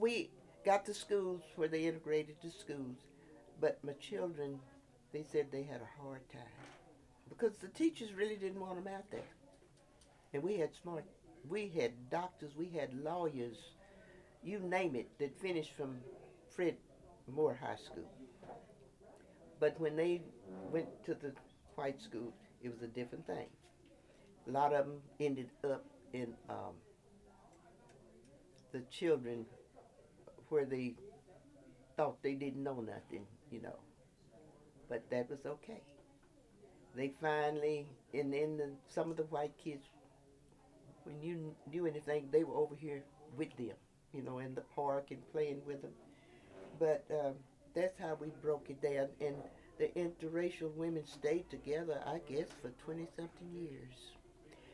We got the schools where they integrated the schools, but my children, they said they had a hard time because the teachers really didn't want them out there. And we had doctors, we had lawyers, you name it, that finished from Fred Moore High School. But when they went to the white school, it was a different thing. A lot of them ended up in the children where they thought they didn't know nothing, you know. But that was okay. They finally, some of the white kids, when you knew anything, they were over here with them, in the park and playing with them. But that's how we broke it down. And the interracial women stayed together, I guess, for 20 something years.